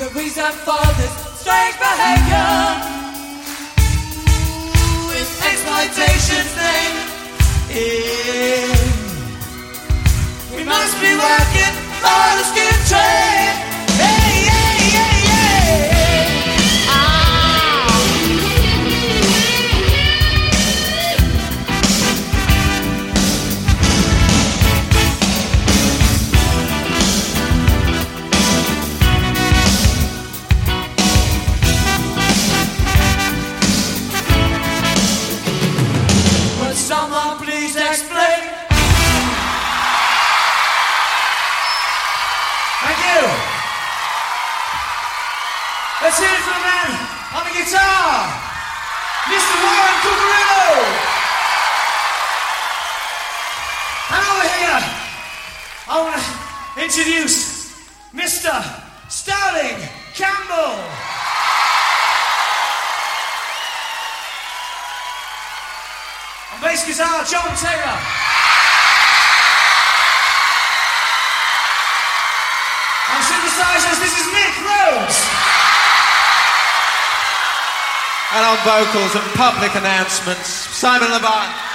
the reason for this strange behavior. With exploitation's name, we must be working for the skin trade. Hey, hey, hey, hey. Would someone please explain? Thank you. Let's hear it for the man on the guitar, Mr. Warren Cucurullo. And over here, I want to introduce Mr. Starling Campbell. On bass guitar, John Taylor. On synthesizers, this is Mick Rhodes. And on vocals and public announcements, Simon Laban.